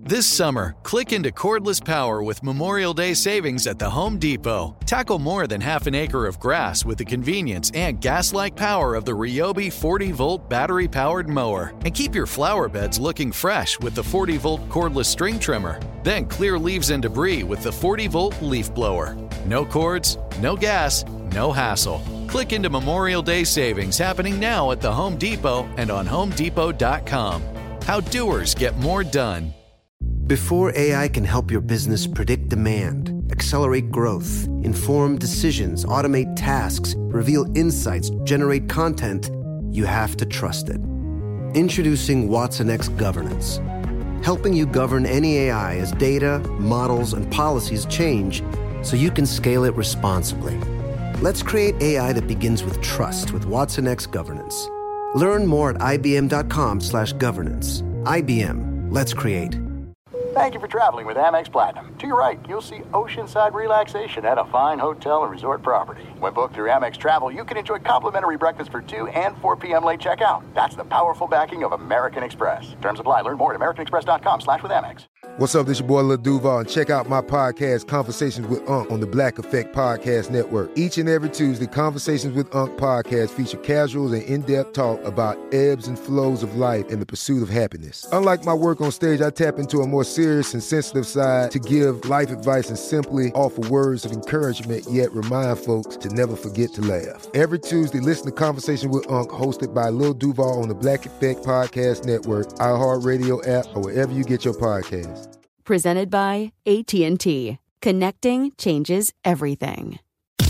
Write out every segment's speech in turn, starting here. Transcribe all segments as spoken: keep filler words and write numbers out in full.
This summer, click into cordless power with Memorial Day savings at the Home Depot. Tackle more than half an acre of grass with the convenience and gas-like power of the Ryobi forty-volt battery-powered mower. And keep your flower beds looking fresh with the forty-volt cordless string trimmer. Then clear leaves and debris with the forty-volt leaf blower. No cords, no gas, no hassle. Click into Memorial Day savings happening now at the Home Depot and on home depot dot com. How doers get more done. Before A I can help your business predict demand, accelerate growth, inform decisions, automate tasks, reveal insights, generate content, you have to trust it. Introducing watsonx Governance, helping you govern any A I as data, models, and policies change so you can scale it responsibly. Let's create A I that begins with trust with watsonx Governance. Learn more at ibm dot com slash governance. I B M. Let's create. Thank you for traveling with Amex Platinum. To your right, you'll see oceanside relaxation at a fine hotel and resort property. When booked through Amex Travel, you can enjoy complimentary breakfast for two and four p.m. late checkout. That's the powerful backing of American Express. Terms apply. Learn more at american express dot com slash with Amex. What's up? This your boy Lil Duval, and check out my podcast, Conversations with Unc, on the Black Effect Podcast Network. Each and every Tuesday, Conversations with Unc podcast feature casuals and in-depth talk about ebbs and flows of life and the pursuit of happiness. Unlike my work on stage, I tap into a more serious and sensitive side to give life advice and simply offer words of encouragement, yet remind folks to never forget to laugh. Every Tuesday, listen to Conversation with Unc, hosted by Lil Duval on the Black Effect Podcast Network, iHeartRadio app, or wherever you get your podcasts. Presented by A T and T. Connecting changes everything.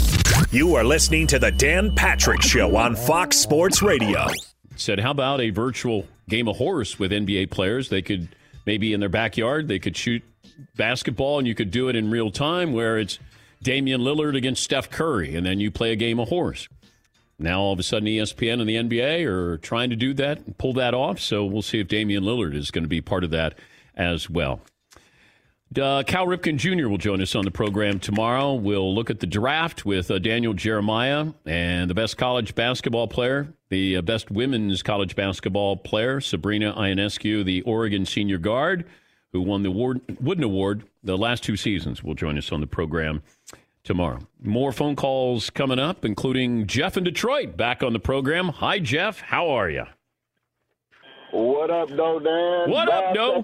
You are listening to the Dan Patrick Show on Fox Sports Radio. Said, how about a virtual game of horse with N B A players? They could maybe in their backyard, they could shoot basketball and you could do it in real time, where it's Damian Lillard against Steph Curry, and then you play a game of horse. Now, all of a sudden, E S P N and the N B A are trying to do that and pull that off, so we'll see if Damian Lillard is going to be part of that as well. Uh, Cal Ripken Junior will join us on the program tomorrow. We'll look at the draft with uh, Daniel Jeremiah and the best college basketball player, the uh, best women's college basketball player, Sabrina Ionescu, the Oregon senior guard, who won the Ward- Wooden Award the last two seasons, will join us on the program tomorrow. More phone calls coming up, including Jeff in Detroit back on the program. Hi, Jeff. How are you? What up, though, Dan? What up, though?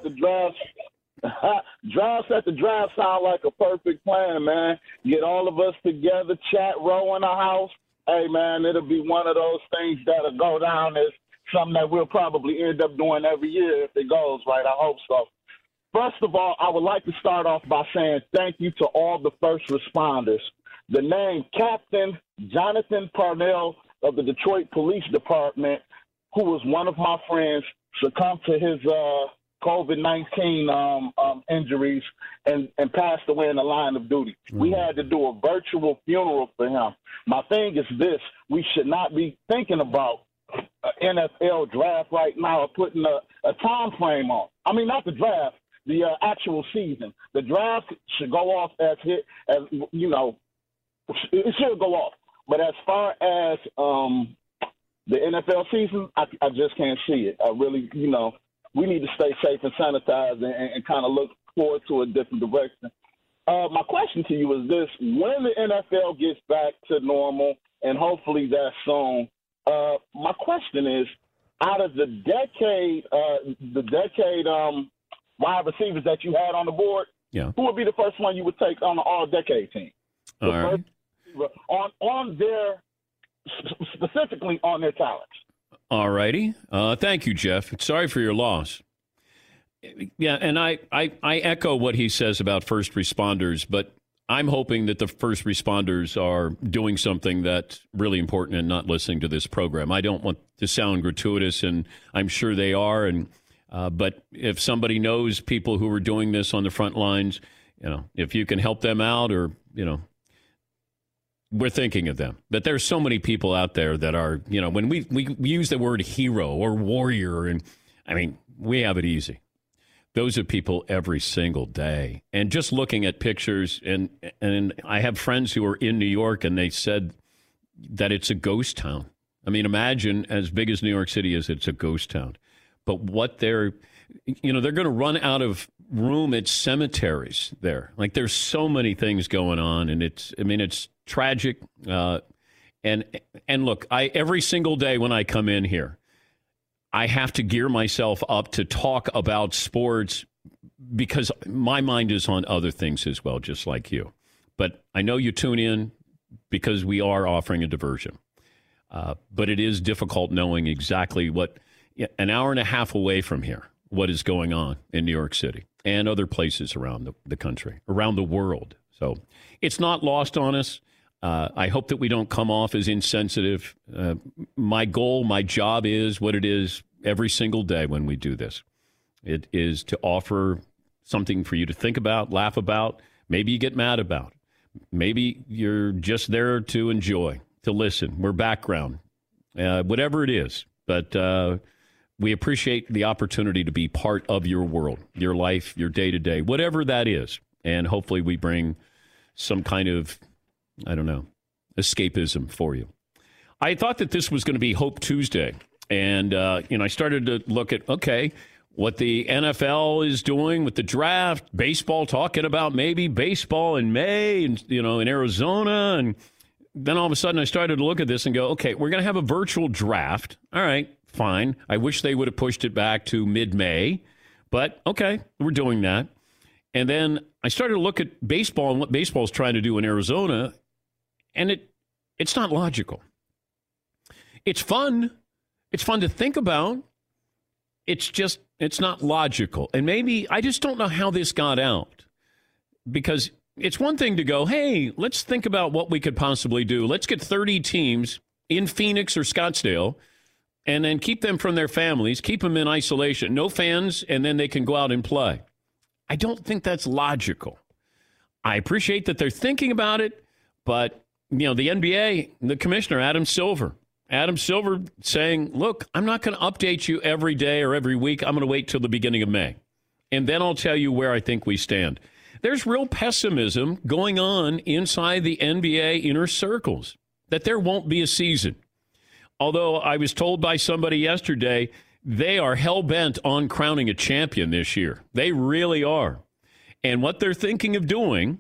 Drafts at the draft sound like a perfect plan, man. Get all of us together, chat, row in the house. Hey, man, it'll be one of those things that'll go down as something that we'll probably end up doing every year if it goes right. I hope so. First of all, I would like to start off by saying thank you to all the first responders. The name Captain Jonathan Parnell of the Detroit Police Department, who was one of my friends, succumbed to his uh, COVID nineteen um, um, injuries and, and passed away in the line of duty. Mm. We had to do a virtual funeral for him. My thing is this: we should not be thinking about an N F L draft right now or putting a, a time frame on. I mean, not the draft, the uh, actual season. The draft should go off as hit, as you know, it should go off. But as far as um, the N F L season, I, I just can't see it. I really, you know. We need to stay safe and sanitized and, and kind of look forward to a different direction. Uh, my question to you is this: when the N F L gets back to normal, and hopefully that's soon, uh, my question is, out of the decade, uh, the decade um, wide receivers that you had on the board, yeah. who would be the first one you would take on the all-decade team? The all right. first, on on their specifically on their talents. All righty. Uh, thank you, Jeff. Sorry for your loss. Yeah, and I, I, I echo what he says about first responders, but I'm hoping that the first responders are doing something that's really important and not listening to this program. I don't want to sound gratuitous, and I'm sure they are. And uh, but if somebody knows people who are doing this on the front lines, you know, if you can help them out, or you know. We're thinking of them. But there's so many people out there that are, you know, when we, we, we use the word hero or warrior, and I mean, we have it easy. Those are people every single day. And just looking at pictures, and and I have friends who are in New York, and they said that it's a ghost town. I mean, imagine as big as New York City is, it's a ghost town. But what they're, you know, they're going to run out of room at cemeteries there. Like, there's so many things going on, and it's, I mean, it's tragic. Uh, and, and look, I, every single day when I come in here, I have to gear myself up to talk about sports because my mind is on other things as well, just like you. But I know you tune in because we are offering a diversion. Uh, but it is difficult knowing exactly what, an hour and a half away from here, what is going on in New York City and other places around the, the country, around the world. So it's not lost on us. Uh, I hope that we don't come off as insensitive. Uh, my goal, my job is what it is every single day when we do this. It is to offer something for you to think about, laugh about, maybe you get mad about. Maybe you're just there to enjoy, to listen. We're background, uh, whatever it is. But uh, we appreciate the opportunity to be part of your world, your life, your day-to-day, whatever that is. And hopefully we bring some kind of, I don't know, escapism for you. I thought that this was going to be Hope Tuesday. And, uh, you know, I started to look at, okay, what the N F L is doing with the draft, baseball, talking about maybe baseball in May, and you know, in Arizona. And then all of a sudden I started to look at this and go, okay, we're going to have a virtual draft. All right, fine. I wish they would have pushed it back to mid-May. But, okay, we're doing that. And then I started to look at baseball and what baseball is trying to do in Arizona. And it it's not logical. It's fun. It's fun to think about. It's just, it's not logical. And maybe, I just don't know how this got out. Because it's one thing to go, hey, let's think about what we could possibly do. Let's get thirty teams in Phoenix or Scottsdale and then keep them from their families, keep them in isolation, no fans, and then they can go out and play. I don't think that's logical. I appreciate that they're thinking about it, but, you know, the N B A, the commissioner, Adam Silver, Adam Silver saying, look, I'm not going to update you every day or every week. I'm going to wait till the beginning of May. And then I'll tell you where I think we stand. There's real pessimism going on inside the N B A inner circles that there won't be a season. Although I was told by somebody yesterday, they are hell-bent on crowning a champion this year. They really are. And what they're thinking of doing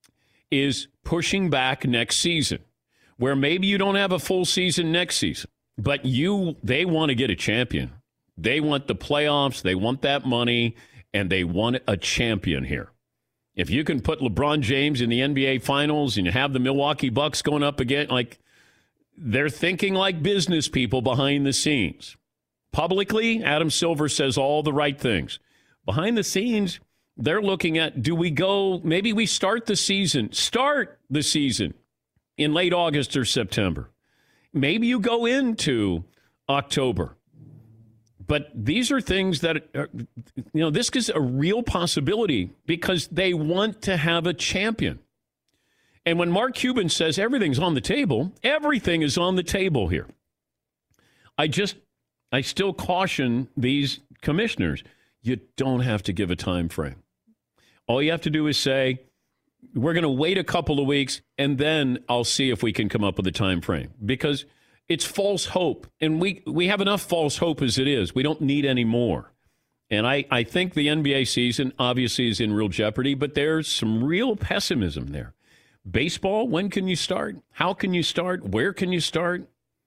is pushing back next season, where maybe you don't have a full season next season, but you they want to get a champion. They want the playoffs, they want that money, and they want a champion here. If you can put LeBron James in the N B A Finals and you have the Milwaukee Bucks going up again, like, they're thinking like business people behind the scenes. Publicly, Adam Silver says all the right things. Behind the scenes, they're looking at, do we go, maybe we start the season, start the season in late August or September. Maybe you go into October. But these are things that, are, you know, this is a real possibility because they want to have a champion. And when Mark Cuban says everything's on the table, everything is on the table here. I just, I still caution these commissioners, you don't have to give a time frame. All you have to do is say, we're going to wait a couple of weeks, and then I'll see if we can come up with a time frame. Because it's false hope, and we, we have enough false hope as it is. We don't need any more. And I, I think the N B A season obviously is in real jeopardy, but there's some real pessimism there. Baseball, when can you start? How can you start? Where can you start?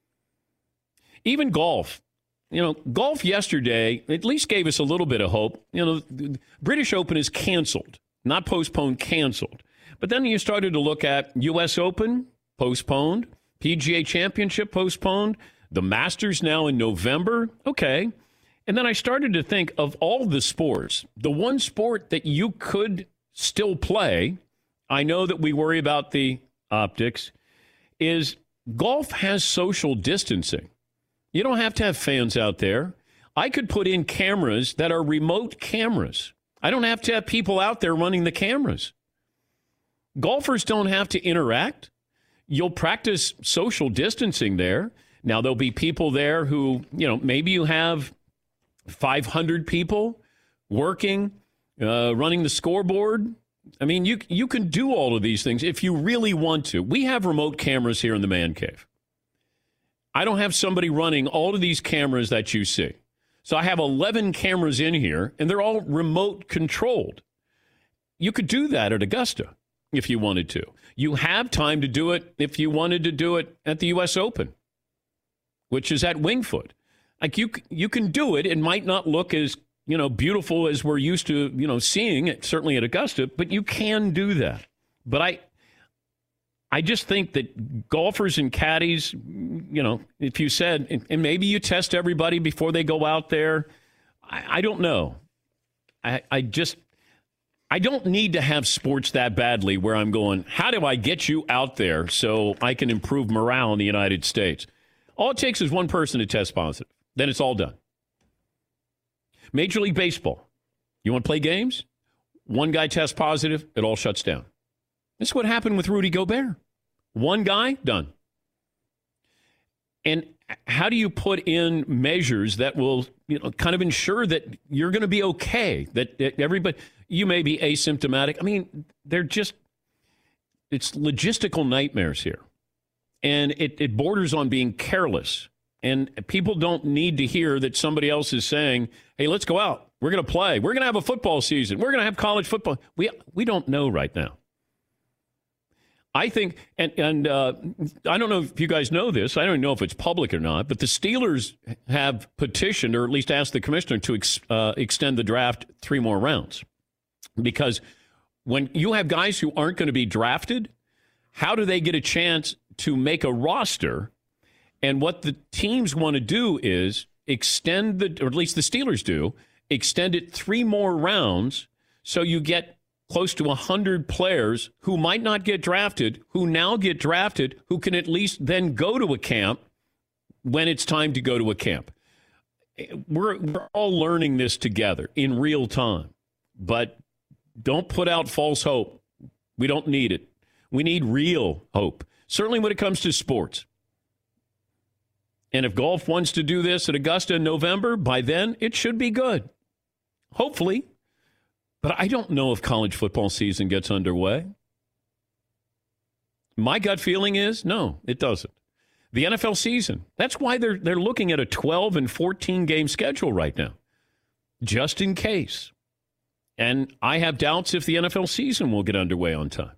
Even golf. You know, golf yesterday at least gave us a little bit of hope. You know, the British Open is canceled, not postponed, canceled. But then you started to look at U S Open, postponed, P G A Championship, postponed, the Masters now in November. Okay. And then I started to think of all the sports, the one sport that you could still play, I know that we worry about the optics, is golf has social distancing. You don't have to have fans out there. I could put in cameras that are remote cameras. I don't have to have people out there running the cameras. Golfers don't have to interact. You'll practice social distancing there. Now, there'll be people there who, you know, maybe you have five hundred people working, uh, running the scoreboard. I mean, you you can do all of these things if you really want to. We have remote cameras here in the man cave. I don't have somebody running all of these cameras that you see. So I have eleven cameras in here, and they're all remote controlled. You could do that at Augusta if you wanted to. You have time to do it if you wanted to do it at the U S Open, which is at Wingfoot. Like you, you can do it. It might not look as, you know, beautiful as we're used to, you know, seeing it, certainly at Augusta, but you can do that. But I, I just think that golfers and caddies, you know, if you said, and maybe you test everybody before they go out there, I, I don't know. I, I just, I don't need to have sports that badly where I'm going, how do I get you out there so I can improve morale in the United States? All it takes is one person to test positive. Then it's all done. Major League Baseball. You want to play games? One guy tests positive, it all shuts down. This is what happened with Rudy Gobert. One guy, done. And how do you put in measures that will, you know, kind of ensure that you're going to be okay, that, that everybody, you may be asymptomatic. I mean, they're just, it's logistical nightmares here. And it, it borders on being careless. And people don't need to hear that somebody else is saying, hey, let's go out. We're going to play. We're going to have a football season. We're going to have college football. We we don't know right now. I think, and, and uh, I don't know if you guys know this. I don't know if it's public or not, but the Steelers have petitioned, or at least asked the commissioner to ex, uh, extend the draft three more rounds. Because when you have guys who aren't going to be drafted, how do they get a chance to make a roster? And what the teams want to do is extend the, or at least the Steelers do, extend it three more rounds so you get close to one hundred players who might not get drafted, who now get drafted, who can at least then go to a camp when it's time to go to a camp. We're, we're all learning this together in real time. But don't put out false hope. We don't need it. We need real hope, certainly when it comes to sports. And if golf wants to do this at Augusta in November, by then it should be good. Hopefully. But I don't know if college football season gets underway. My gut feeling is no, it doesn't. The N F L season, that's why they're they're looking at a twelve and fourteen game schedule right now, just in case. And I have doubts if the N F L season will get underway on time.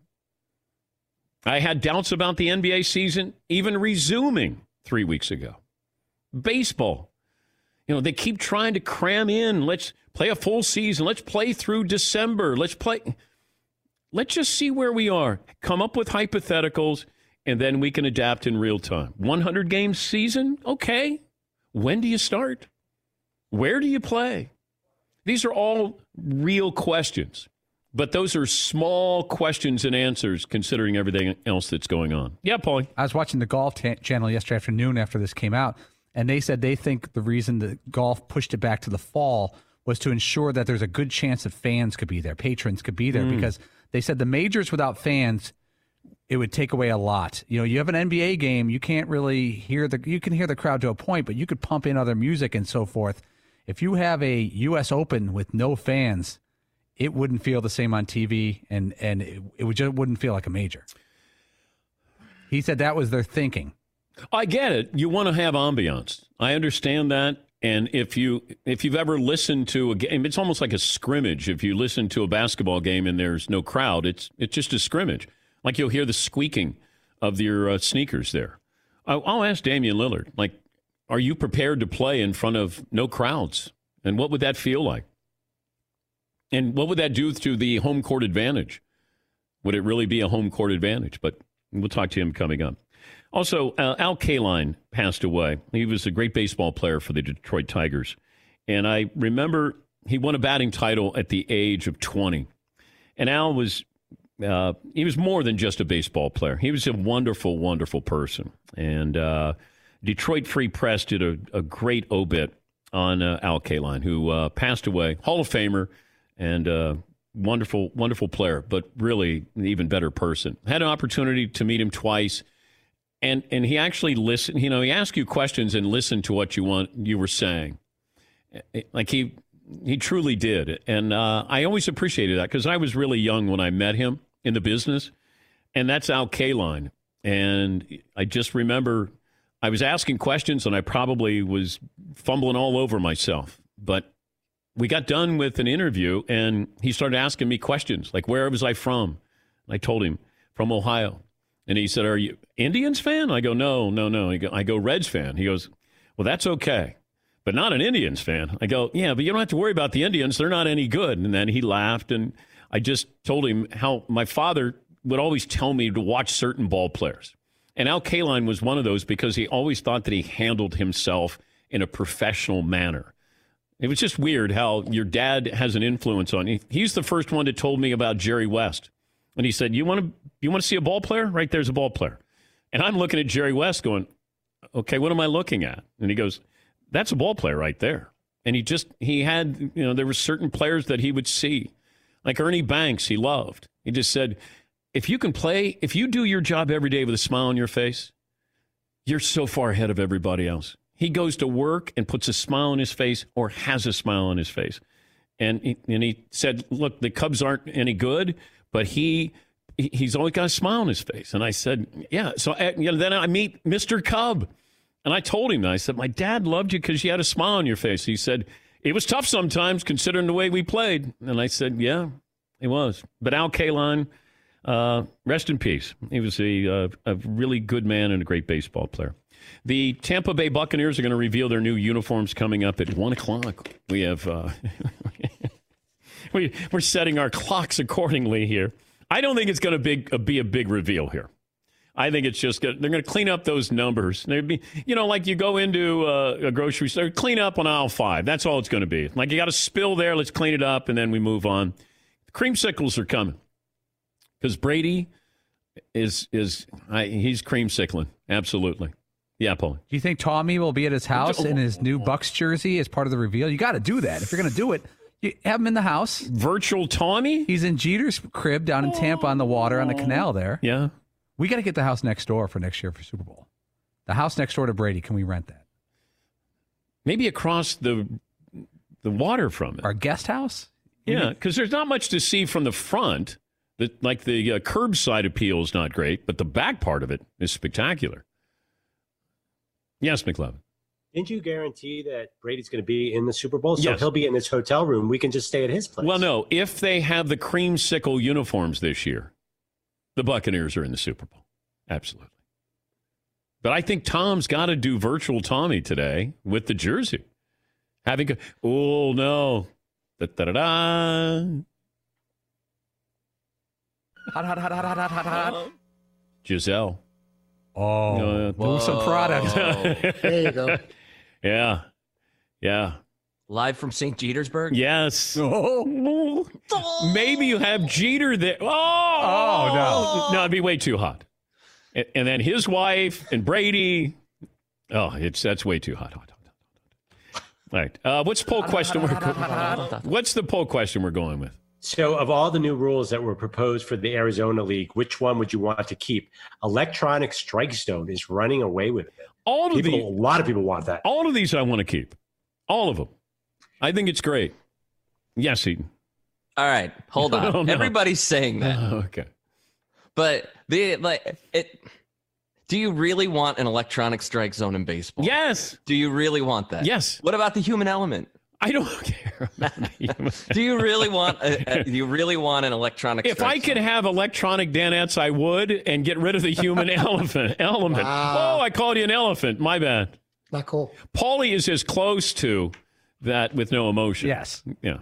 I had doubts about the N B A season even resuming three weeks ago. Baseball. You know, they keep trying to cram in. Let's play a full season. Let's play through December. Let's play. Let's just see where we are. Come up with hypotheticals, and then we can adapt in real time. one hundred game season? Okay. When do you start? Where do you play? These are all real questions. But those are small questions and answers considering everything else that's going on. Yeah, Paulie. I was watching the Golf t- channel yesterday afternoon after this came out, and they said they think the reason that golf pushed it back to the fall was to ensure that there's a good chance that fans could be there, patrons could be there, mm. because they said the majors without fans, it would take away a lot. You know, you have an N B A game, you can't really hear the, you can hear the crowd to a point, but you could pump in other music and so forth. If you have a U S Open with no fans, it wouldn't feel the same on T V, and, and it, it would just wouldn't feel like a major. He said that was their thinking. I get it. You want to have ambiance. I understand that. And if you if you've ever listened to a game, it's almost like a scrimmage. If you listen to a basketball game and there's no crowd, it's it's just a scrimmage. Like you'll hear the squeaking of your uh, sneakers there. I'll, I'll ask Damian Lillard, like, are you prepared to play in front of no crowds? And what would that feel like? And what would that do to the home court advantage? Would it really be a home court advantage? But we'll talk to him coming up. Also, uh, Al Kaline passed away. He was a great baseball player for the Detroit Tigers. And I remember he won a batting title at the age of twenty. And Al was, uh, he was more than just a baseball player. He was a wonderful, wonderful person. And uh, Detroit Free Press did a, a great obit on uh, Al Kaline, who uh, passed away, Hall of Famer, and uh, wonderful, wonderful player, but really an even better person. Had an opportunity to meet him twice. And and he actually listened, you know, he asked you questions and listened to what you want you were saying. Like he he truly did. And uh, I always appreciated that because I was really young when I met him in the business. And that's Al Kaline. And I just remember I was asking questions, and I probably was fumbling all over myself. But we got done with an interview, and he started asking me questions, like, where was I from? I told him, from Ohio. And he said, are you Indians fan? I go, no, no, no. He go, I go, Reds fan. He goes, well, that's okay, but not an Indians fan. I go, yeah, but you don't have to worry about the Indians. They're not any good. And then he laughed, and I just told him how my father would always tell me to watch certain ball players. And Al Kaline was one of those because he always thought that he handled himself in a professional manner. It was just weird how your dad has an influence on you. He's the first one that told me about Jerry West. And he said, you want to you want to see a ball player? Right there's a ball player. And I'm looking at Jerry West going, okay, what am I looking at? And he goes, that's a ball player right there. And he just, he had, you know, there were certain players that he would see. Like Ernie Banks, he loved. He just said, if you can play, if you do your job every day with a smile on your face, you're so far ahead of everybody else. He goes to work and puts a smile on his face or has a smile on his face. And he, and he said, look, the Cubs aren't any good, but he he's always got a smile on his face. And I said, yeah. So I, you know, then I meet Mister Cub. And I told him, I said, my dad loved you because you had a smile on your face. He said, it was tough sometimes considering the way we played. And I said, yeah, it was. But Al Kaline, uh, rest in peace. He was a, uh, a really good man and a great baseball player. The Tampa Bay Buccaneers are going to reveal their new uniforms coming up at one o'clock. We have, uh, we, we're setting our clocks accordingly here. I don't think it's going to be, uh, be a big reveal here. I think it's just good. They're going to clean up those numbers. They'd be, you know, like you go into uh, a grocery store, clean up on aisle five. That's all it's going to be. Like you got a spill there, let's clean it up, and then we move on. The creamsicles are coming because Brady is is I, he's creamsickling. Absolutely. Yeah, Paul. Do you think Tommy will be at his house in his new Bucks jersey as part of the reveal? You got to do that. If you're going to do it, you have him in the house. Virtual Tommy? He's in Jeter's crib down in Tampa on the water on the canal there. Yeah. We got to get the house next door for next year for Super Bowl. The house next door to Brady. Can we rent that? Maybe across the the water from it. Our guest house? Yeah, because there's not much to see from the front. The, like the uh, curbside appeal is not great, but the back part of it is spectacular. Yes, McLevin. Didn't you guarantee that Brady's going to be in the Super Bowl? So yes. He'll be in this hotel room. We can just stay at his place. Well, no. If they have the creamsicle uniforms this year, the Buccaneers are in the Super Bowl. Absolutely. But I think Tom's got to do virtual Tommy today with the jersey. Having a, oh, no. Da-da-da-da. Hot, hot, hot, hot, hot, hot, hot, hot. Giselle. Oh, uh, move some product. There you go. Yeah. Yeah. Live from Saint Petersburg? Yes. Oh. Maybe you have Jeter there. Oh, oh no. No, it'd be way too hot. And, and then his wife and Brady. Oh, it's that's way too hot. hot, hot, hot. All right. Uh, what's the poll question? We're, what's the poll question we're going with? So of all the new rules that were proposed for the Arizona League, which one would you want to keep? Electronic strike zone is running away with it. All of people, the, a lot of people want that. All of these I want to keep. All of them. I think it's great. Yes, Eden. All right, hold on. Oh, no. Everybody's saying that. Oh, okay. But the like it do you really want an electronic strike zone in baseball? Yes. Do you really want that? Yes. What about the human element? I don't care. Do you really want a, a, do you really want an electronic If I could zone? have electronic Danettes, I would, and get rid of the human elephant element. Wow. Oh, I called you an elephant. My bad. Not cool. Paulie is as close to that with no emotion. Yes. Yeah.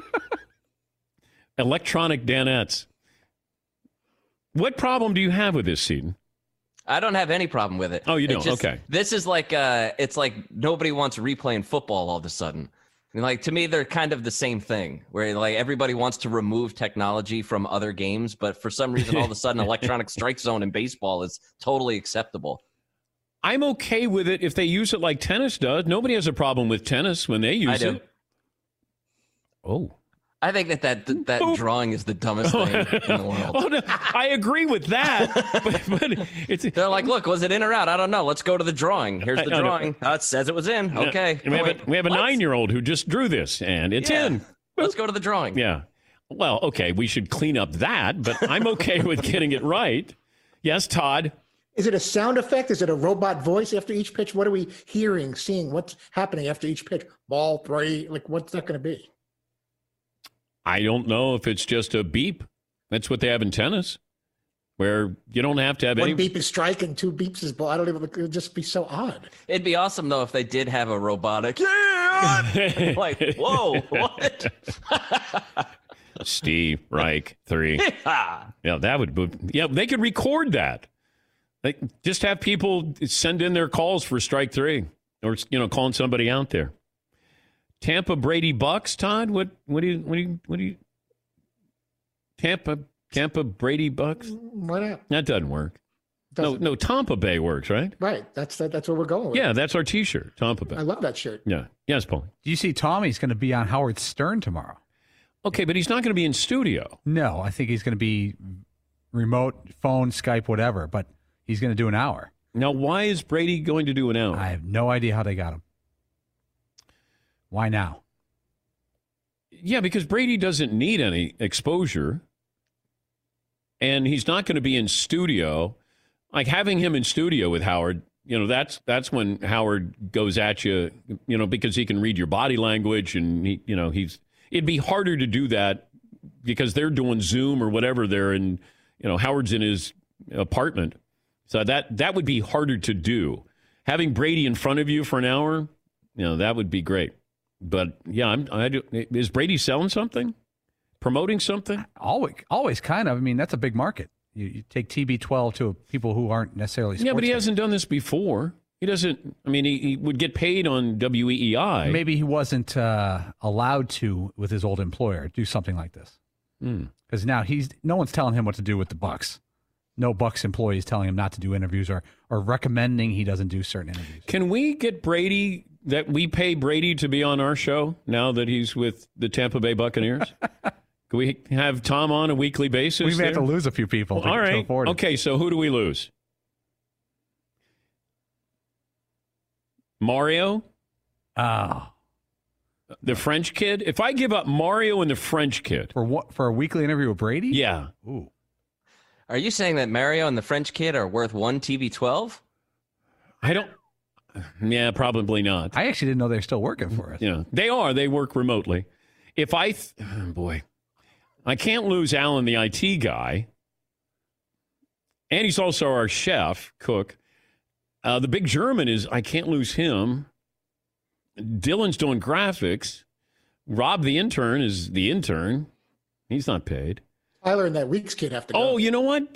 Electronic Danettes. What problem do you have with this, Seton? I don't have any problem with it. Oh, you It don't? just- Okay. This is like uh it's like nobody wants replaying football all of a sudden. And like to me, they're kind of the same thing, where like everybody wants to remove technology from other games, but for some reason, all of a sudden, electronic strike zone in baseball is totally acceptable. I'm okay with it if they use it like tennis does. Nobody has a problem with tennis when they use I do. it. Oh. I think that that, that drawing is the dumbest thing in the world. Oh, no, I agree with that. but, but it's, They're like, look, was it in or out? I don't know. Let's go to the drawing. Here's the I- I know. drawing. Oh, it says it was in. Okay. We have, Wait, a, we have a what? nine-year-old who just drew this, and it's Yeah. in. Let's go to the drawing. Yeah. Well, okay, we should clean up that, but I'm okay with getting it right. Yes, Todd. Is it a sound effect? Is it a robot voice after each pitch? What are we hearing, seeing? What's happening after each pitch? Ball three, like what's that going to be? I don't know if it's just a beep. That's what they have in tennis, where you don't have to have One any... beep is strike and two beeps is ball. I don't even, it would just be so odd. It'd be awesome, though, if they did have a robotic, yeah! Like, whoa, what? Steve Reich, three. Yeah, that would... Yeah, they could record that. Like, just have people send in their calls for strike three, or, you know, calling somebody out there. Tampa Brady Bucks, Todd? What what do you what do you what do you Tampa Tampa Brady Bucks? Why not? That doesn't work. Doesn't. No, no, Tampa Bay works, right? Right. That's that, that's where we're going with. Yeah, that's our T-shirt, Tampa Bay. I love that shirt. Yeah. Yes, Paul. Do you see Tommy's going to be on Howard Stern tomorrow? Okay, but he's not going to be in studio. No, I think he's going to be remote, phone, Skype, whatever, but he's going to do an hour. Now, why is Brady going to do an hour? I have no idea how they got him. Why now? Yeah, because Brady doesn't need any exposure, and he's not going to be in studio. Like having him in studio with Howard, you know, that's that's when Howard goes at you, you know, because he can read your body language, and he, you know, he's. It'd be harder to do that because they're doing Zoom or whatever. They're in, you know, Howard's in his apartment, so that that would be harder to do. Having Brady in front of you for an hour, you know, that would be great. But yeah, I'm, I do, is Brady selling something, promoting something? Always, always, kind of. I mean, that's a big market. You, you take T B twelve to people who aren't necessarily. Yeah, but he fans. hasn't done this before. He doesn't. I mean, he, he would get paid on W E E I. Maybe he wasn't uh, allowed to with his old employer do something like this because mm. now he's no one's telling him what to do with the Bucks. No Bucks employees telling him not to do interviews or or recommending he doesn't do certain interviews. Can we get Brady? That we pay Brady to be on our show now that he's with the Tampa Bay Buccaneers? Can we have Tom on a weekly basis? We may there? have to lose a few people. To, All right. to afford it. Okay, so who do we lose? Mario? Oh. The French kid? If I give up Mario and the French kid. For what? For a weekly interview with Brady? Yeah. Ooh. Are you saying that Mario and the French kid are worth one T B twelve? I don't. Yeah, probably not. I actually didn't know they're still working for us. Yeah, they are. They work remotely. If I, th- oh boy, I can't lose Alan, the I T guy, and he's also our chef, cook. Uh, the big German is, I can't lose him. Dylan's doing graphics. Rob, the intern, is the intern. He's not paid. Tyler and that Weeks kid have to go. Oh, you know what?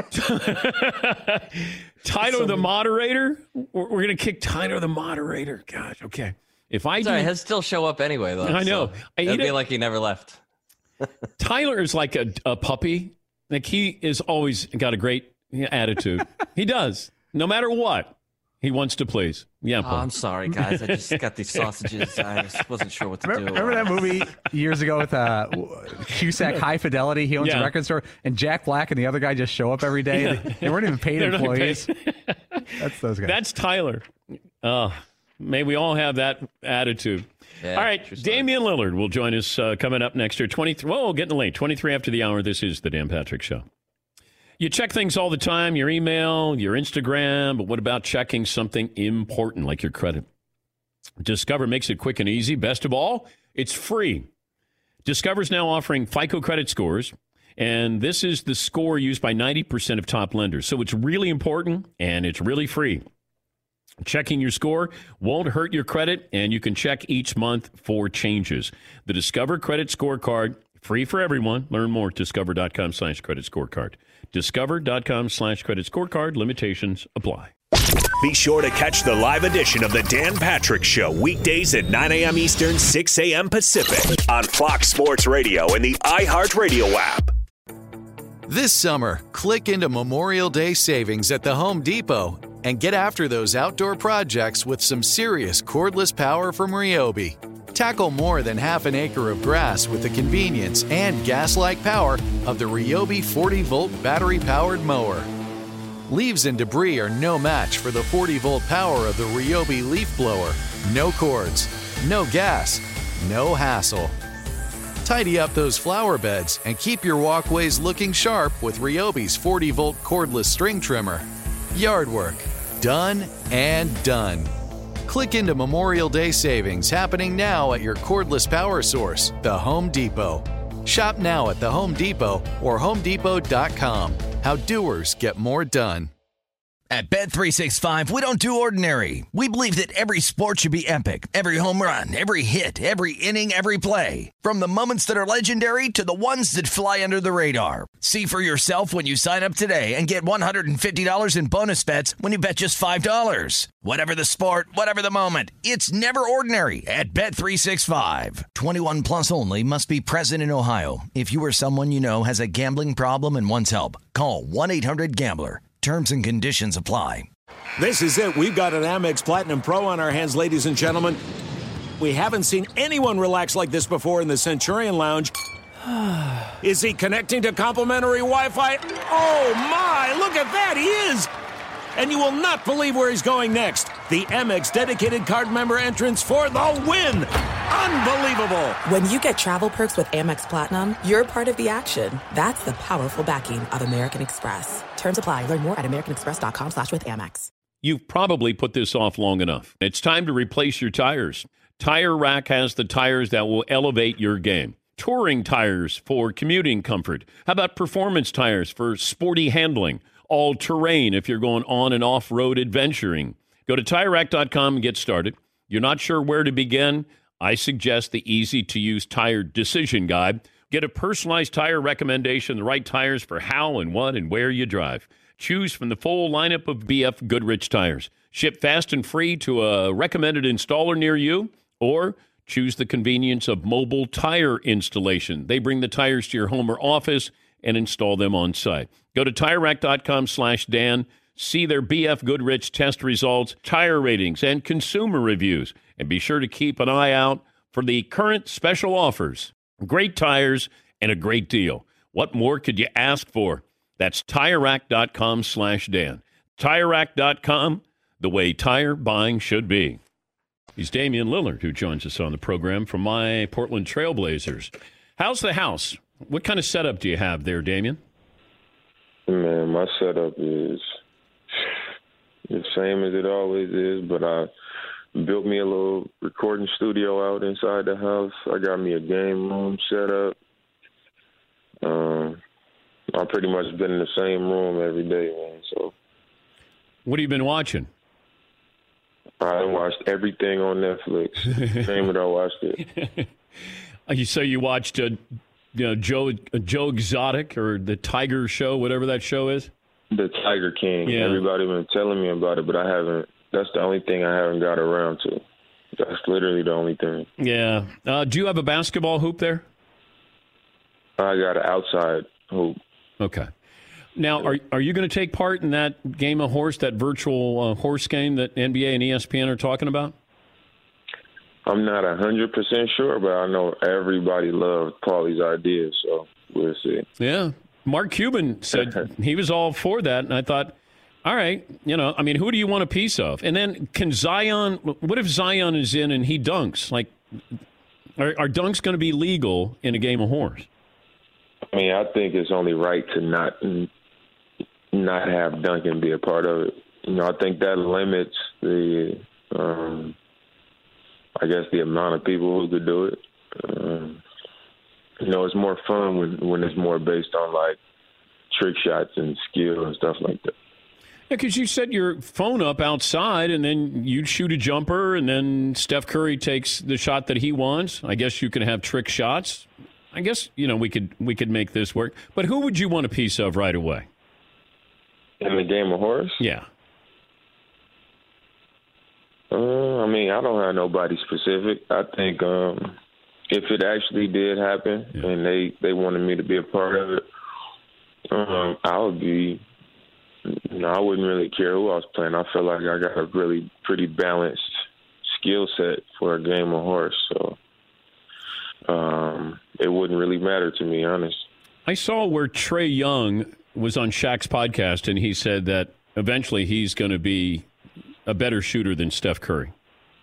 Tyler, so the moderator? We're, we're going to kick Tyler, the moderator. Gosh, okay. If I Sorry, do... he'll still show up anyway, though. I know. So it'd be like he never left. Tyler is like a, a puppy. Like, he is always got a great attitude. He does. No matter what. He wants to please. Yeah, Paul. Oh, I'm sorry, guys. I just got these sausages. I just wasn't sure what to remember, do. Remember that movie years ago with uh, Cusack High Fidelity? He owns yeah. a record store, and Jack Black and the other guy just show up every day. Yeah. They, they weren't even paid They're employees. Paid. That's those guys. That's Tyler. Uh, may we all have that attitude. Yeah, all right, Damian Lillard will join us uh, coming up next year. twenty-three. Whoa, getting late. twenty-three after the hour. This is the Dan Patrick Show. You check things all the time, your email, your Instagram, but what about checking something important like your credit? Discover makes it quick and easy. Best of all, it's free. Discover's now offering FICO credit scores, and this is the score used by ninety percent of top lenders. So it's really important, and it's really free. Checking your score won't hurt your credit, and you can check each month for changes. The Discover Credit Scorecard, free for everyone. Learn more at discover.com slash credit scorecard. Discover.com slash credit scorecard. Limitations apply. Be sure to catch the live edition of the Dan Patrick Show weekdays at nine a.m. Eastern, six a.m. Pacific on Fox Sports Radio and the iHeartRadio app. This summer, click into Memorial Day savings at the Home Depot and get after those outdoor projects with some serious cordless power from Ryobi. Tackle more than half an acre of grass with the convenience and gas-like power of the Ryobi forty volt battery-powered mower. Leaves and debris are no match for the forty volt power of the Ryobi leaf blower. No cords, no gas, no hassle. Tidy up those flower beds and keep your walkways looking sharp with Ryobi's forty volt cordless string trimmer. Yard work. Done and done. Click into Memorial Day savings happening now at your cordless power source, the Home Depot. Shop now at the Home Depot or home depot dot com. How doers get more done. At Bet three sixty-five, we don't do ordinary. We believe that every sport should be epic. Every home run, every hit, every inning, every play. From the moments that are legendary to the ones that fly under the radar. See for yourself when you sign up today and get one hundred fifty dollars in bonus bets when you bet just five dollars. Whatever the sport, whatever the moment, it's never ordinary at Bet three sixty-five. twenty-one plus only. Must be present in Ohio. If you or someone you know has a gambling problem and wants help, call one eight hundred gambler. Terms and conditions apply. This is it. We've got an Amex Platinum Pro on our hands, ladies and gentlemen. We haven't seen anyone relax like this before in the Centurion Lounge. Is he connecting to complimentary Wi-Fi? Oh, my. Look at that. He is. And you will not believe where he's going next. The Amex dedicated card member entrance for the win. Unbelievable. When you get travel perks with Amex Platinum, you're part of the action. That's the powerful backing of American Express. Terms apply. Learn more at americanexpress.com slash with Amex. You've probably put this off long enough. It's time to replace your tires. Tire Rack has the tires that will elevate your game. Touring tires for commuting comfort. How about performance tires for sporty handling? All-terrain if you're going on and off-road adventuring. Go to tire rack dot com and get started. You're not sure where to begin? I suggest the easy-to-use tire decision guide. Get a personalized tire recommendation, the right tires for how and what and where you drive. Choose from the full lineup of B F Goodrich tires. Ship fast and free to a recommended installer near you, or choose the convenience of mobile tire installation. They bring the tires to your home or office and install them on site. Go to tire rack dot com slash Dan. See their B F Goodrich test results, tire ratings, and consumer reviews. And be sure to keep an eye out for the current special offers. Great tires and a great deal. What more could you ask for? That's tire rack dot com slash Dan. tire rack dot com, the way tire buying should be. He's Damian Lillard, who joins us on the program from my Portland Trailblazers. How's the house? What kind of setup do you have there, Damian? Man, my setup is the same as it always is, but I built me a little recording studio out inside the house. I got me a game room set up. Um, I've pretty much been in the same room every day, man. So, what have you been watching? I watched everything on Netflix. Name it, I watched it. You say you watched, uh, you know, Joe uh, Joe Exotic or the Tiger Show, whatever that show is. The Tiger King. Yeah. Everybody been telling me about it, but I haven't. That's the only thing I haven't got around to. That's literally the only thing. Yeah. Uh, do you have a basketball hoop there? I got an outside hoop. Okay. Now, are are you going to take part in that game of horse, that virtual uh, horse game that N B A and E S P N are talking about? I'm not one hundred percent sure, but I know everybody loved Paulie's ideas, so we'll see. Yeah. Mark Cuban said he was all for that, and I thought, all right, you know, I mean, who do you want a piece of? And then can Zion, what if Zion is in and he dunks? Like, are, are dunks going to be legal in a game of horse? I mean, I think it's only right to not not have Duncan be a part of it. You know, I think that limits the, um, I guess, the amount of people who could do it. Um, you know, it's more fun when, when it's more based on, like, trick shots and skill and stuff like that. Yeah, because you set your phone up outside, and then you shoot a jumper, and then Steph Curry takes the shot that he wants. I guess you can have trick shots. I guess, you know, we could we could make this work. But who would you want a piece of right away? In the game of horse? Yeah. Uh, I mean, I don't have nobody specific. I think um, if it actually did happen yeah. and they, they wanted me to be a part of it, um, I would be, you know, I wouldn't really care who I was playing. I feel like I got a really pretty balanced skill set for a game of horse. So um, it wouldn't really matter to me, honest. I saw where Trae Young was on Shaq's podcast, and he said that eventually he's going to be a better shooter than Steph Curry.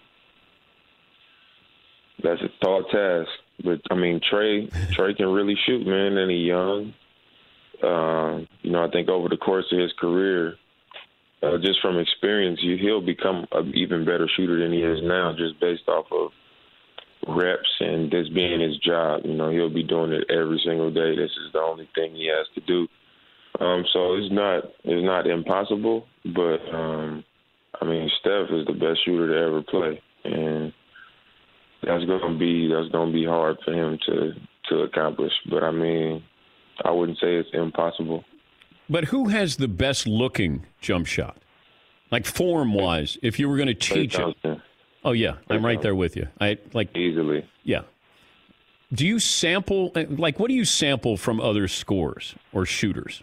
That's a tall task, but I mean, Trae, Trae can really shoot, man, and he's young. Uh, you know, I think over the course of his career, uh, just from experience, you, he'll become an even better shooter than he is now, just based off of reps and this being his job. You know, he'll be doing it every single day. This is the only thing he has to do. Um, so it's not it's not impossible, but um, I mean, Steph is the best shooter to ever play, and that's gonna be that's gonna be hard for him to to accomplish. But I mean, I wouldn't say it's impossible. But who has the best looking jump shot, like form wise? If you were going to teach it, oh yeah, I'm right there with you. I like easily. Yeah. Do you sample like what do you sample from other scorers or shooters?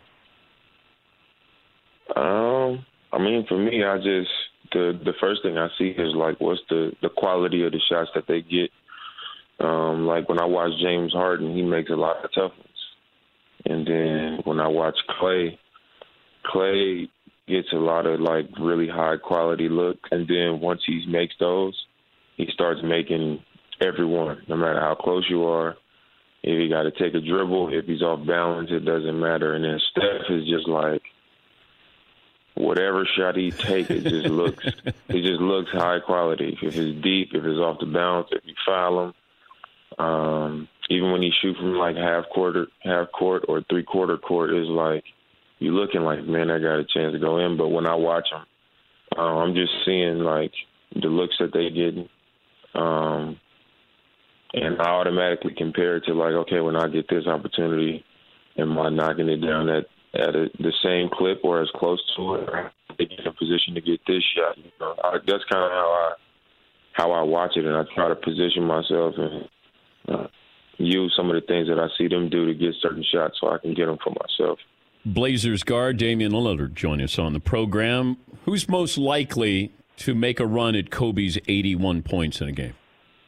Um, I mean, for me, I just the the first thing I see is like what's the the quality of the shots that they get. Um, like when I watch James Harden, he makes a lot of tough ones. And then when I watch Clay, Clay gets a lot of, like, really high-quality looks. And then once he makes those, he starts making every one, no matter how close you are. If you got to take a dribble, if he's off balance, it doesn't matter. And then Steph is just like, whatever shot he takes, it just looks it just looks high quality. If it's deep, if it's off the bounce, if you foul him, um, even when he shoots from like half quarter, half court or three quarter court, is like you're looking like, man, I got a chance to go in. But when I watch him, uh, I'm just seeing like the looks that they get, um, and I automatically compare it to like, okay, when I get this opportunity, am I knocking it down at at a, the same clip or as close to it, or they get in a position to get this shot? You know, I, that's kind of how I how I watch it, and I try to position myself and uh, use some of the things that I see them do to get certain shots so I can get them for myself. Blazers guard Damian Lillard join us on the program. Who's most likely to make a run at Kobe's eighty-one points in a game?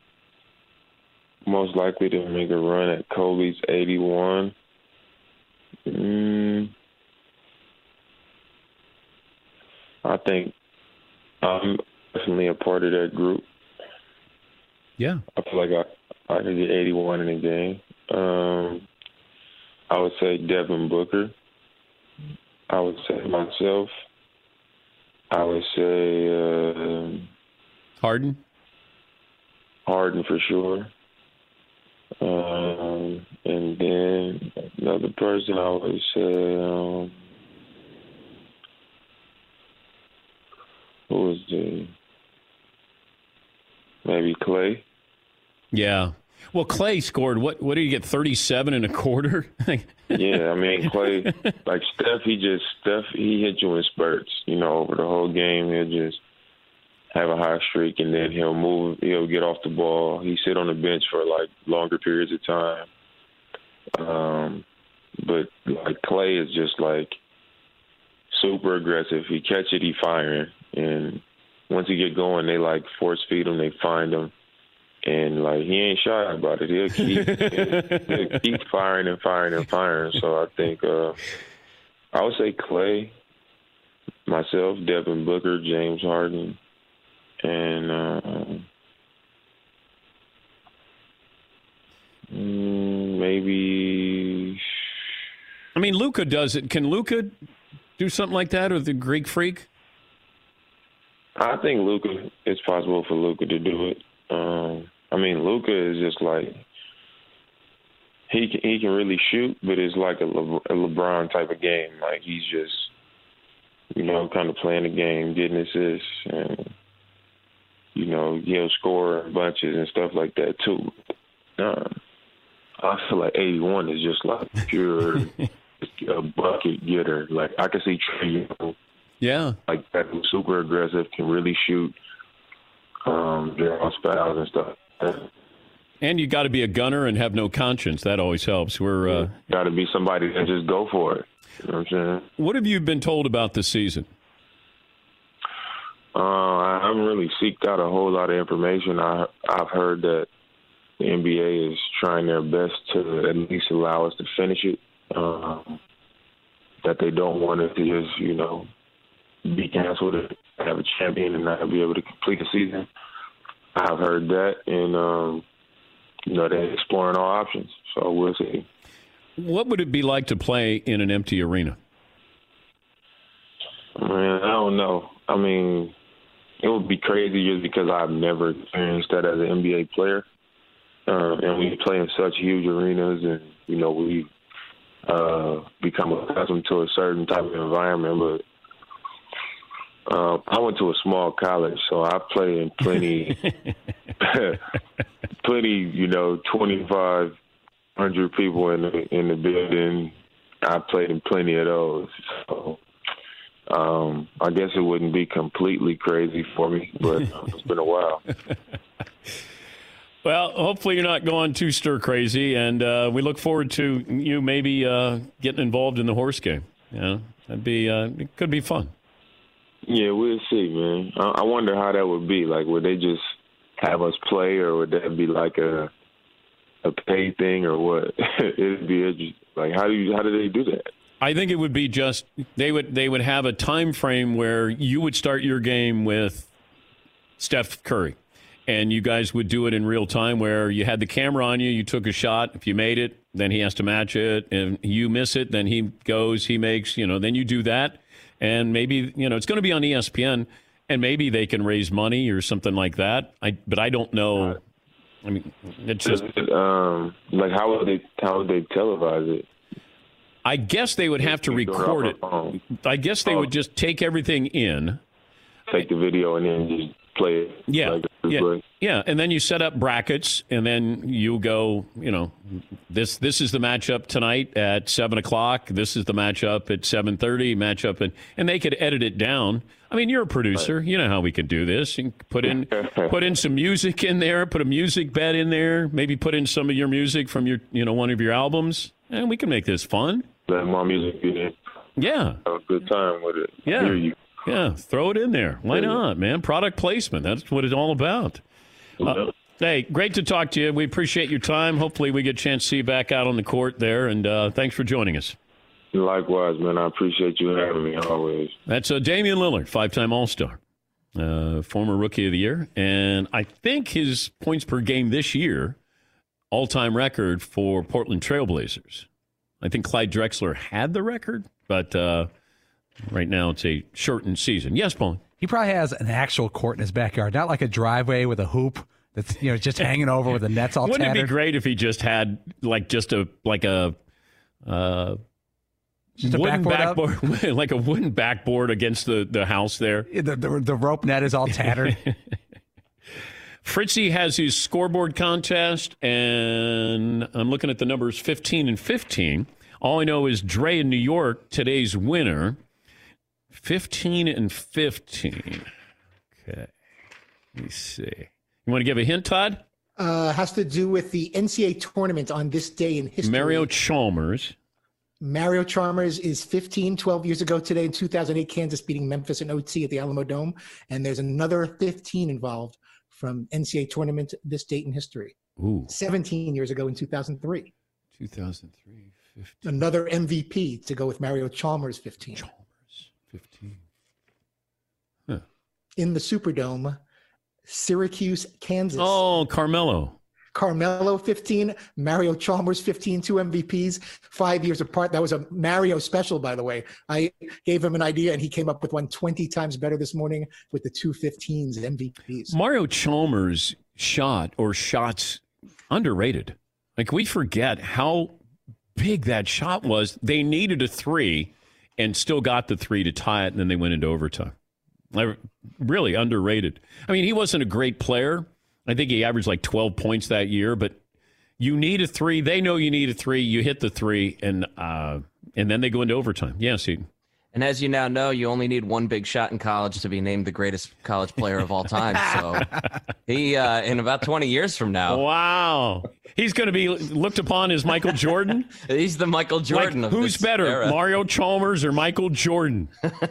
Most likely to make a run at Kobe's eighty-one? Mm, I think I'm definitely a part of that group. Yeah. I feel like I, I could get eighty-one in a game. Um, I would say Devin Booker. I would say myself. I would say uh, Harden. Harden for sure. Um, and then another person I would say, um, who was the maybe Clay. Yeah. Well, Clay scored, what What did he get, thirty-seven and a quarter? Yeah, I mean, Clay, like Steph, he just, Steph, he hit you in spurts, you know, over the whole game. He'll just have a high streak, and then he'll move, he'll get off the ball. He sit on the bench for, like, longer periods of time. Um, but, like, Clay is just, like, super aggressive. He catch it, he firing. And once he get going, they, like, force feed him, they find him. And, like, he ain't shy about it. He'll keep, he'll, he'll keep firing and firing and firing. So I think uh, I would say Clay, myself, Devin Booker, James Harden, and uh, maybe. I mean, Luka does it. Can Luka do something like that, or the Greek Freak? I think Luka, it's possible for Luka to do it. Um, I mean, Luka is just like he can, he can really shoot, but it's like a, Le, a LeBron type of game. Like he's just, you know, kind of playing the game, getting assists, and you know, he'll score bunches and stuff like that too. Um, I feel like eighty-one is just like pure a bucket getter. Like I can see Trey Young, yeah, like that, who's super aggressive, can really shoot. Um, draws fouls and stuff. And you got to be a gunner and have no conscience. That always helps. We're uh, got to be somebody that just go for it. You know what I'm saying? What have you been told about this season? Uh, I haven't really seeked out a whole lot of information. I I've heard that the N B A is trying their best to at least allow us to finish it. Um, that they don't want it to just, you know, be canceled and have a champion and not be able to complete the season. I've heard that, and um, you know, they're exploring all options. So we'll see. What would it be like to play in an empty arena? Man, I don't don't know. I mean, it would be crazy just because I've never experienced that as an N B A player. Uh, and we play in such huge arenas, and, you know, we uh, become accustomed to a certain type of environment. But uh, I went to a small college, so I played in plenty, plenty, you know, twenty-five hundred people in the, in the building. I played in plenty of those. So um, I guess it wouldn't be completely crazy for me, but it's been a while. Well, hopefully you're not going too stir crazy, and uh, we look forward to you maybe uh, getting involved in the horse game. Yeah, that'd be uh, it could be fun. Yeah, we'll see, man. I, I wonder how that would be. Like, would they just have us play, or would that be like a a paid thing, or what? It'd be interesting. Like, how do you how do they do that? I think it would be just they would they would have a time frame where you would start your game with Steph Curry. And you guys would do it in real time where you had the camera on you, you took a shot. If you made it, then he has to match it. And you miss it, then he goes, he makes, you know, then you do that. And maybe, you know, it's going to be on E S P N, and maybe they can raise money or something like that. I, But I don't know. I mean, it's just. Um, like, how would they, how would they televise it? I guess they would have to record it. I guess they would just take everything in. Take the video and then just play it. Yeah, like yeah, yeah. And then you set up brackets, and then you go, you know, this this is the matchup tonight at seven o'clock. This is the matchup at seven thirty. Matchup, and and they could edit it down. I mean, you're a producer. Right. You know how we can do this. You can put in put in some music in there. Put a music bed in there. Maybe put in some of your music from your, you know, one of your albums, and we can make this fun. Let my music be in. Yeah, have a good time with it. Yeah. Hear you. Yeah, throw it in there. Why not, man? Product placement. That's what it's all about. Uh, hey, great to talk to you. We appreciate your time. Hopefully we get a chance to see you back out on the court there, and uh, thanks for joining us. Likewise, man. I appreciate you having me always. That's uh, Damian Lillard, five-time All-Star, uh, former Rookie of the Year, and I think his points per game this year, all-time record for Portland Trailblazers. I think Clyde Drexler had the record, but... Uh, Right now, it's a shortened season. Yes, Paul. He probably has an actual court in his backyard, not like a driveway with a hoop that's, you know, just hanging over with the nets all Wouldn't tattered. it be great if he just had like just a like a uh, just a wooden backboard, backboard like a wooden backboard against the, the house there? The, the, the rope net is all tattered. Fritzy has his scoreboard contest, and I'm looking at the numbers fifteen and fifteen. All I know is Dre in New York, today's winner. fifteen and fifteen. Okay. Let me see. You want to give a hint, Todd? Uh, has to do with the N C A A tournament on this day in history. Mario Chalmers. Mario Chalmers is fifteen, twelve years ago today in two thousand eight, Kansas beating Memphis in O T at the Alamo Dome. And there's another fifteen involved from N C A A tournament this date in history. Ooh. seventeen years ago in two thousand three. two thousand three, fifteen. Another M V P to go with Mario Chalmers, fifteen. Chalmers, fifteen. Huh. In the Superdome, Syracuse, Kansas. Oh, Carmelo. Carmelo, fifteen. Mario Chalmers, fifteen. Two M V Ps, five years apart. That was a Mario special, by the way. I gave him an idea, and he came up with one twenty times better this morning with the two fifteens, M V Ps. Mario Chalmers' shot or shots underrated. Like, we forget how big that shot was. They needed a three and still got the three to tie it, and then they went into overtime. Really underrated. I mean, he wasn't a great player. I think he averaged like twelve points that year, but you need a three. They know you need a three. You hit the three, and uh, and then they go into overtime. Yes, he. And as you now know, you only need one big shot in college to be named the greatest college player of all time. So he, uh, in about twenty years from now. Wow. He's going to be looked upon as Michael Jordan? He's the Michael Jordan like, of who's this better, era. Mario Chalmers or Michael Jordan?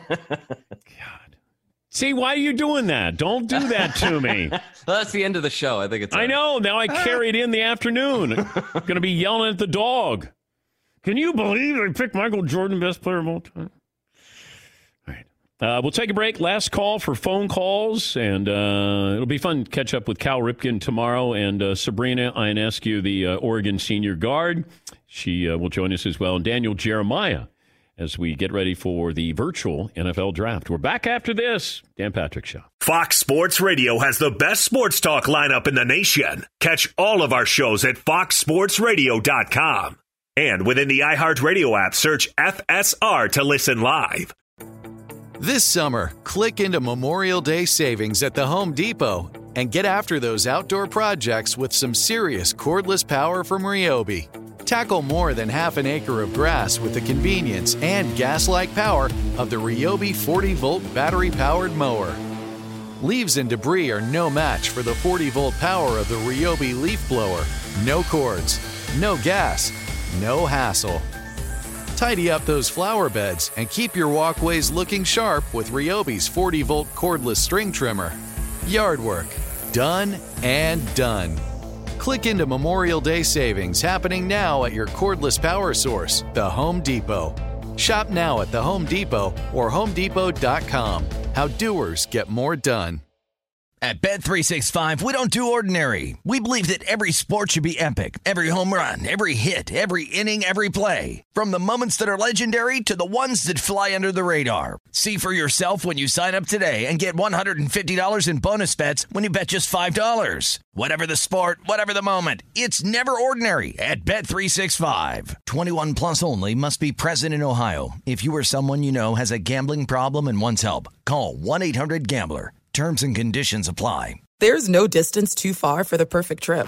God. See, why are you doing that? Don't do that to me. Well, that's the end of the show. I think it's. I know. Now I carried in the afternoon. Going to be yelling at the dog. Can you believe I picked Michael Jordan, best player of all time? Uh, we'll take a break. Last call for phone calls, and uh, it'll be fun to catch up with Cal Ripken tomorrow and uh, Sabrina Ionescu, the uh, Oregon senior guard. She uh, will join us as well, and Daniel Jeremiah as we get ready for the virtual N F L draft. We're back after this. Dan Patrick Show. Fox Sports Radio has the best sports talk lineup in the nation. Catch all of our shows at fox sports radio dot com. And within the iHeartRadio app, search F S R to listen live. This summer, click into Memorial Day savings at the Home Depot and get after those outdoor projects with some serious cordless power from Ryobi. Tackle more than half an acre of grass with the convenience and gas-like power of the Ryobi forty volt battery-powered mower. Leaves and debris are no match for the forty volt power of the Ryobi leaf blower. No cords, no gas, no hassle. Tidy up those flower beds and keep your walkways looking sharp with Ryobi's forty volt cordless string trimmer. Yard work, done and done. Click into Memorial Day savings happening now at your cordless power source, the Home Depot. Shop now at the Home Depot or home depot dot com. How doers get more done. At Bet three sixty-five, we don't do ordinary. We believe that every sport should be epic. Every home run, every hit, every inning, every play. From the moments that are legendary to the ones that fly under the radar. See for yourself when you sign up today and get one hundred fifty dollars in bonus bets when you bet just five dollars. Whatever the sport, whatever the moment, it's never ordinary at Bet three sixty-five. twenty-one plus only. Must be present in Ohio. If you or someone you know has a gambling problem and wants help, call one eight hundred gambler. Terms and conditions apply. There's no distance too far for the perfect trip.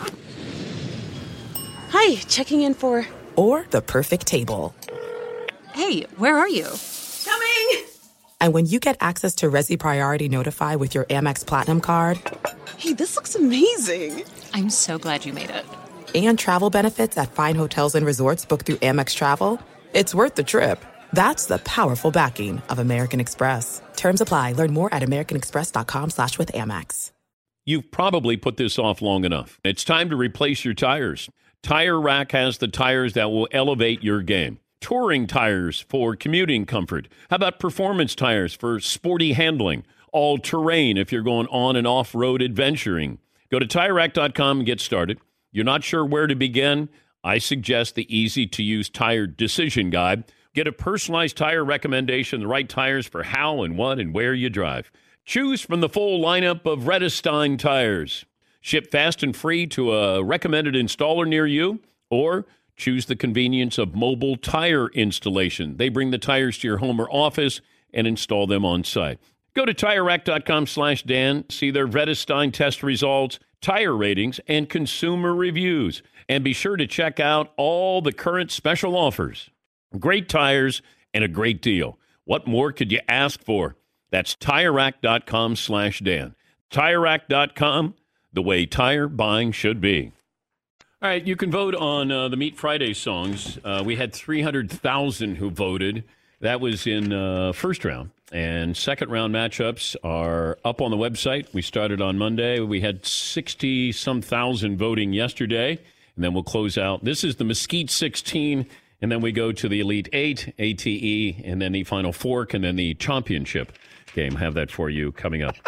Hi, checking in for... Or the perfect table. Hey, where are you? Coming! And when you get access to Resi Priority Notify with your Amex Platinum card... Hey, this looks amazing. I'm so glad you made it. And travel benefits at fine hotels and resorts booked through Amex Travel, it's worth the trip. That's the powerful backing of American Express. Terms apply. Learn more at americanexpress.com slash with Amex. You've probably put this off long enough. It's time to replace your tires. Tire Rack has the tires that will elevate your game. Touring tires for commuting comfort. How about performance tires for sporty handling? All-terrain if you're going on and off-road adventuring. Go to tire rack dot com and get started. You're not sure where to begin? I suggest the easy-to-use tire decision guide. Get a personalized tire recommendation, the right tires for how and what and where you drive. Choose from the full lineup of Redestein tires. Ship fast and free to a recommended installer near you, or choose the convenience of mobile tire installation. They bring the tires to your home or office and install them on site. Go to tire rack dot com slash Dan, see their Redestein test results, tire ratings, and consumer reviews. And be sure to check out all the current special offers. Great tires and a great deal. What more could you ask for? That's tire rack dot com slash Dan. tire rack dot com, the way tire buying should be. All right, you can vote on uh, the Meat Friday songs. Uh, we had three hundred thousand who voted. That was in uh, first round. And second round matchups are up on the website. We started on Monday. We had sixty-some thousand voting yesterday. And then we'll close out. This is the Mesquite sixteen. And then we go to the Elite Eight, A T E, and then the Final Four, and then the championship game. Have that for you coming up.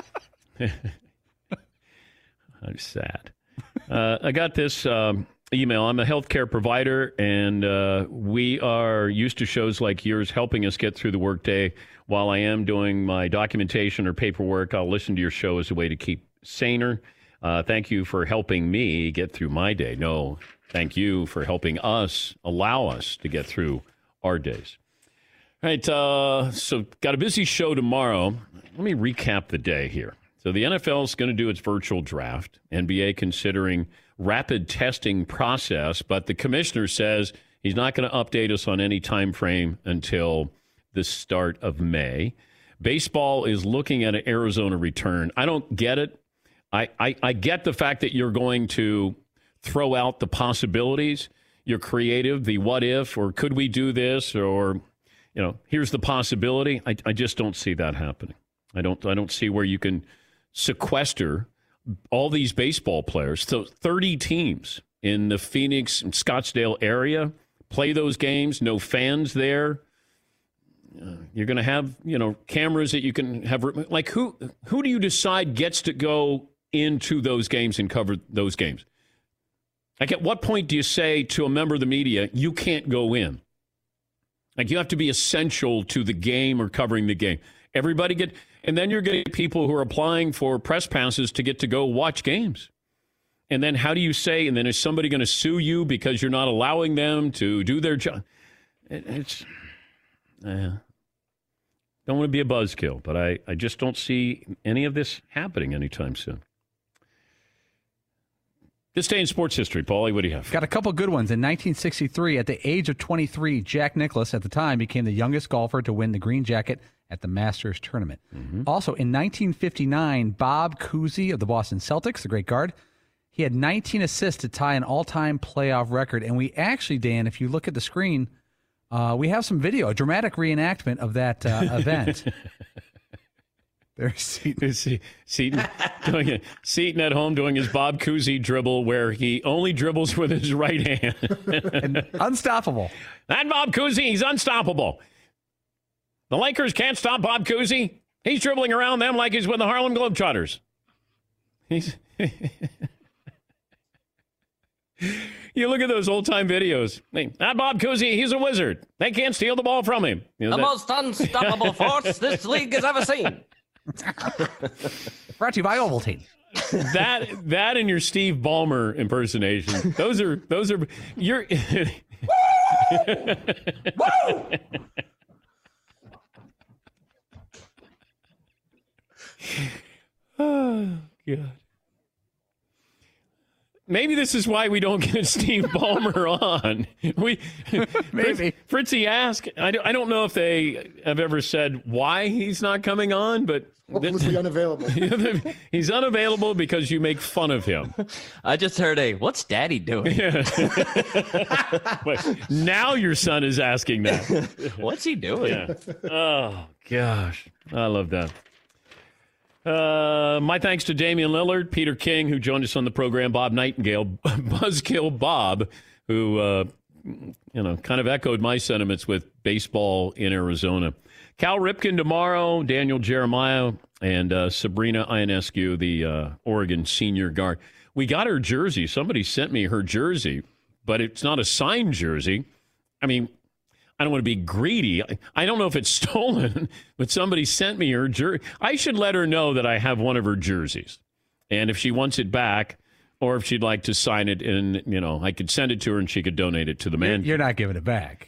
I'm sad. Uh, I got this um, email. I'm a healthcare provider, and uh, we are used to shows like yours helping us get through the workday. While I am doing my documentation or paperwork, I'll listen to your show as a way to keep saner. Uh, thank you for helping me get through my day. No, thank you for helping us, allow us to get through our days. All right, uh, so got a busy show tomorrow. Let me recap the day here. So the N F L is going to do its virtual draft. N B A considering rapid testing process, but the commissioner says he's not going to update us on any time frame until the start of May. Baseball is looking at an Arizona return. I don't get it. I, I, I get the fact that you're going to throw out the possibilities. You're creative, the what if, or could we do this, or, you know, here's the possibility. I, I just don't see that happening. I don't I don't see where you can sequester all these baseball players. So thirty teams in the Phoenix and Scottsdale area play those games, no fans there. Uh, you're going to have, you know, cameras that you can have. Like, who who do you decide gets to go into those games and cover those games? Like, at what point do you say to a member of the media, you can't go in? Like you have to be essential to the game or covering the game. Everybody get, and then you're getting people who are applying for press passes to get to go watch games. And then how do you say, and then is somebody going to sue you because you're not allowing them to do their job? It, it's, uh, don't want to be a buzzkill, but I, I just don't see any of this happening anytime soon. This day in sports history, Paulie, what do you have? Got a couple good ones. In nineteen sixty-three, at the age of twenty-three, Jack Nicklaus, at the time, became the youngest golfer to win the green jacket at the Masters tournament. Mm-hmm. Also, in nineteen fifty-nine, Bob Cousy of the Boston Celtics, the great guard, he had nineteen assists to tie an all-time playoff record. And we actually, Dan, if you look at the screen, uh, we have some video, a dramatic reenactment of that uh, event. There's Seton, Seton, doing it. Seton at home doing his Bob Cousy dribble where he only dribbles with his right hand. And unstoppable. That Bob Cousy, he's unstoppable. The Lakers can't stop Bob Cousy. He's dribbling around them like he's with the Harlem Globetrotters. He's... You look at those old-time videos. Hey, that Bob Cousy, he's a wizard. They can't steal the ball from him. You know, the that... most unstoppable force this league has ever seen. Brought to you by Ovaltine. That that and your Steve Ballmer impersonation. Those are those are you're. Woo! Woo! Oh God. Maybe this is why we don't get Steve Ballmer on. We maybe Fritzy asked. I don't, I don't know if they have ever said why he's not coming on, but hopelessly unavailable. He's unavailable because you make fun of him. I just heard a "What's Daddy doing?" Yeah. Now your son is asking that. What's he doing? Yeah. Oh gosh, I love that. Uh, my thanks to Damian Lillard, Peter King, who joined us on the program, Bob Nightingale, Buzzkill Bob, who, uh, you know, kind of echoed my sentiments with baseball in Arizona. Cal Ripken tomorrow, Daniel Jeremiah, and uh, Sabrina Ionescu, the uh, Oregon senior guard. We got her jersey. Somebody sent me her jersey, but it's not a signed jersey. I mean, I don't want to be greedy. I don't know if it's stolen, but somebody sent me her jersey. I should let her know that I have one of her jerseys. And if she wants it back, or if she'd like to sign it, and you know, I could send it to her and she could donate it to the man. You're not giving it back.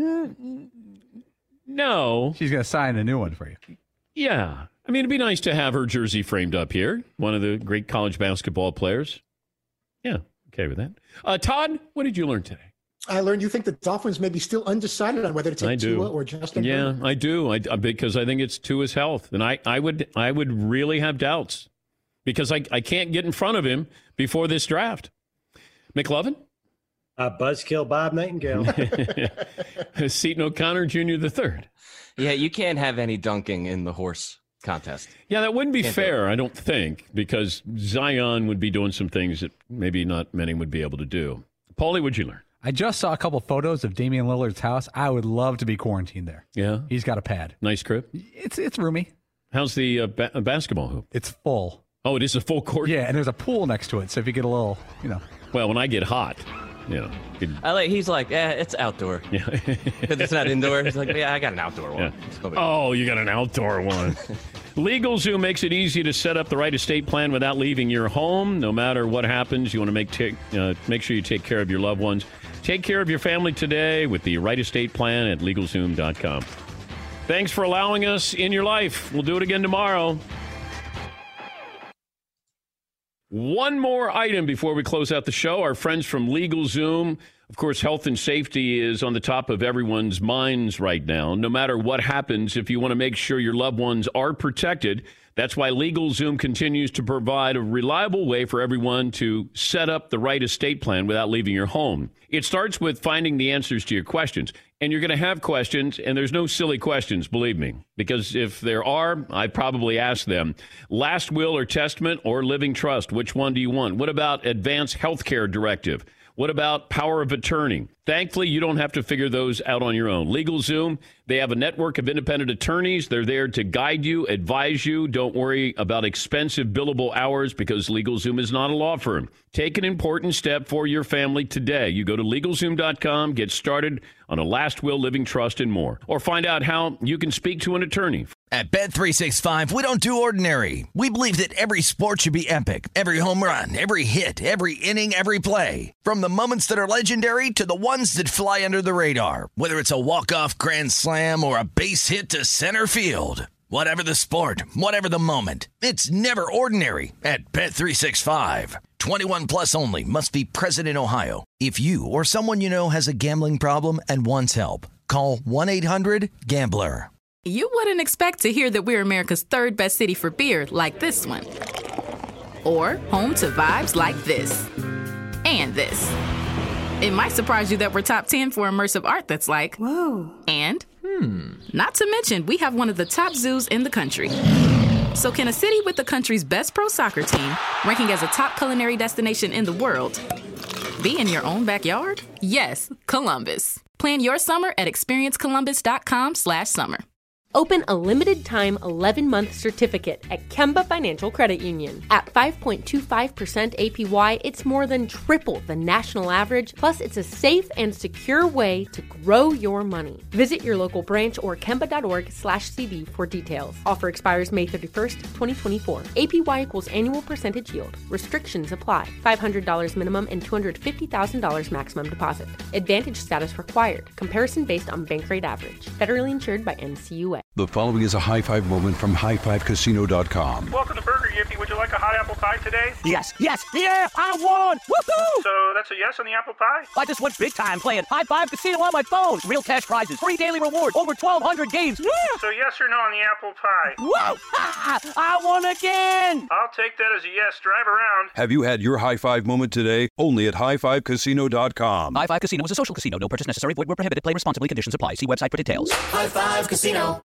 No. She's going to sign a new one for you. Yeah. I mean, it'd be nice to have her jersey framed up here. One of the great college basketball players. Yeah. Okay with that. Uh, Todd, what did you learn today? I learned you think the Dolphins may be still undecided on whether to take Tua or Justin Yeah, Herbert. I do. I, because I think it's Tua's health. And I, I would I would really have doubts because I, I can't get in front of him before this draft. McLovin? Uh, Buzzkill Bob Nightingale. Seton O'Connor Junior the third. Yeah, you can't have any dunking in the horse contest. Yeah, that wouldn't be Can't fair, I don't think, because Zion would be doing some things that maybe not many would be able to do. Paulie, what'd you learn? I just saw a couple photos of Damian Lillard's house. I would love to be quarantined there. Yeah? He's got a pad. Nice crib? It's it's roomy. How's the uh, ba- basketball hoop? It's full. Oh, it is a full court? Yeah, and there's a pool next to it, so if you get a little, you know. Well, when I get hot, you know. It, I like. He's like, yeah, it's outdoor. Yeah. It's not indoor. He's like, yeah, I got an outdoor one. Yeah. Oh, you got an outdoor one. LegalZoom makes it easy to set up the right estate plan without leaving your home. No matter what happens, you want to make take, uh, make sure you take care of your loved ones. Take care of your family today with the right estate plan at LegalZoom dot com. Thanks for allowing us in your life. We'll do it again tomorrow. One more item before we close out the show. Our friends from LegalZoom. Of course, health and safety is on the top of everyone's minds right now. No matter what happens, if you want to make sure your loved ones are protected, that's why LegalZoom continues to provide a reliable way for everyone to set up the right estate plan without leaving your home. It starts with finding the answers to your questions. And you're going to have questions, and there's no silly questions, believe me. Because if there are, I probably ask them, last will or testament or living trust, which one do you want? What about advanced health care directive? What about power of attorney? Thankfully, you don't have to figure those out on your own. LegalZoom, they have a network of independent attorneys. They're there to guide you, advise you. Don't worry about expensive billable hours because LegalZoom is not a law firm. Take an important step for your family today. You go to LegalZoom dot com, get started on a last will, living trust, and more. Or find out how you can speak to an attorney. At Bet three sixty-five, we don't do ordinary. We believe that every sport should be epic. Every home run, every hit, every inning, every play. From the moments that are legendary to the ones that fly under the radar. Whether it's a walk-off grand slam or a base hit to center field. Whatever the sport, whatever the moment, it's never ordinary at Bet three sixty-five. twenty-one plus only. Must be present in Ohio. If you or someone you know has a gambling problem and wants help, call one eight hundred gambler. You wouldn't expect to hear that we're America's third best city for beer like this one. Or home to vibes like this. And this. It might surprise you that we're top ten for immersive art that's like, whoa. And, hmm, not to mention, we have one of the top zoos in the country. So can a city with the country's best pro soccer team, ranking as a top culinary destination in the world, be in your own backyard? Yes, Columbus. Plan your summer at experience columbus dot com slash summer. Open a limited-time eleven-month certificate at Kemba Financial Credit Union. At five point two five percent A P Y, it's more than triple the national average, plus it's a safe and secure way to grow your money. Visit your local branch or kemba.org slash CD for details. Offer expires May thirty-first, twenty twenty-four. A P Y equals annual percentage yield. Restrictions apply. five hundred dollars minimum and two hundred fifty thousand dollars maximum deposit. Advantage status required. Comparison based on bank rate average. Federally insured by N C U A. The following is a high five moment from high five casino dot com. Welcome to Burger Yippee. Would you like a hot apple pie today? Yes, yes, yeah, I won! Woohoo! So that's a yes on the apple pie? I just went big time playing High Five Casino on my phone. Real cash prizes, free daily rewards, over twelve hundred games. Yeah! So yes or no on the apple pie? Whoa! I won again! I'll take that as a yes. Drive around. Have you had your high five moment today? Only at high five casino dot com. High Five Casino is a social casino. No purchase necessary. Void where prohibited. Play responsibly. Conditions apply. See website for details. High Five Casino.